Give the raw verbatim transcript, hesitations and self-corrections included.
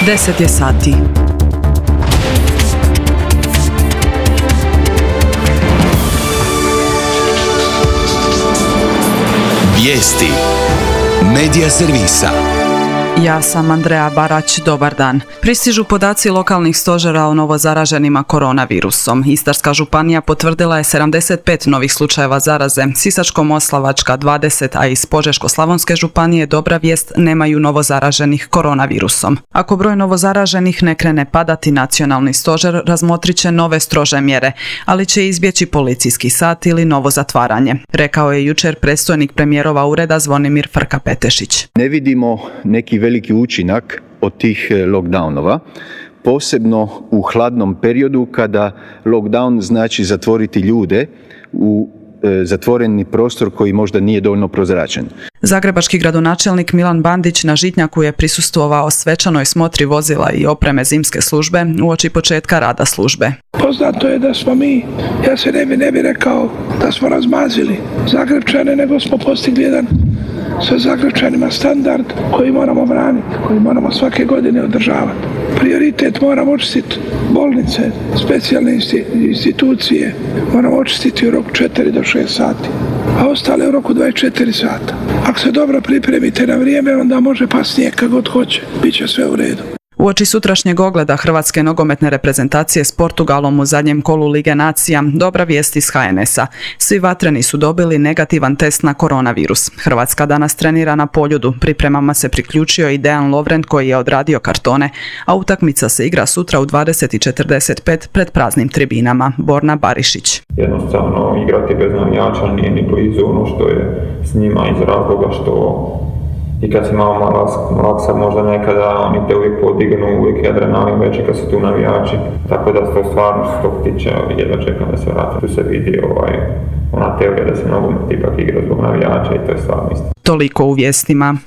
deset je sati. Vijesti Medija servisa. Ja sam Andreja Barać, dobar dan. Pristižu podaci lokalnih stožera o novozaraženima koronavirusom. Istarska županija potvrdila je sedamdeset pet novih slučajeva zaraze, Sisačko-moslavačka dvadeset, a iz Požeško-slavonske županije dobra vijest, nemaju novozaraženih koronavirusom. Ako broj novozaraženih ne krene padati, nacionalni stožer razmotrit će nove strože mjere, ali će izbjeći policijski sat ili novo zatvaranje, rekao je jučer predstojnik premijerova ureda Zvonimir Frka-Petešić. Ne vidimo neki veliki učinak od tih lockdownova, posebno u hladnom periodu kada lockdown znači zatvoriti ljude u e, zatvoreni prostor koji možda nije dovoljno prozračen. Zagrebački gradonačelnik Milan Bandić na Žitnjaku je prisustvovao svečanoj smotri vozila i opreme zimske službe uoči početka rada službe. Poznato je da smo mi, ja se ne bi, ne bi rekao da smo razmazili Zagrepčane, nego smo postigli jedan sa Zagrepčanima standard koji moramo braniti, koji moramo svake godine održavati. Prioritet moramo očistiti bolnice, specijalne institucije, moramo očistiti u roku četiri do šest sati, a ostale u roku dvadeset četiri sata. Ako se dobro pripremite na vrijeme, onda može pasnije kad god hoće, bit će sve u redu. Uoči sutrašnjeg ogleda hrvatske nogometne reprezentacije s Portugalom u zadnjem kolu Lige nacija, dobra vijest iz ha en esa. Svi vatreni su dobili negativan test na koronavirus. Hrvatska danas trenira na Poljudu, pripremama se priključio i Dejan Lovren koji je odradio kartone, a utakmica se igra sutra u dvadeset i četrdeset pet pred praznim tribinama. Borna Barišić. Jednostavno igrati bez navijača nije ni blizu ono što je s njima iz razloga što i kad si malo laksa, možda nekada oni te uvijek podignu, uvijek je adrenalin veći kad su tu navijači. Tako da to stvarno što tog tiče, jedva čekam da se vratim. Tu se vidi ovaj, ona teorija da se nogomet ipak igra zbog navijača i to je stvarno isto. Toliko u vijestima.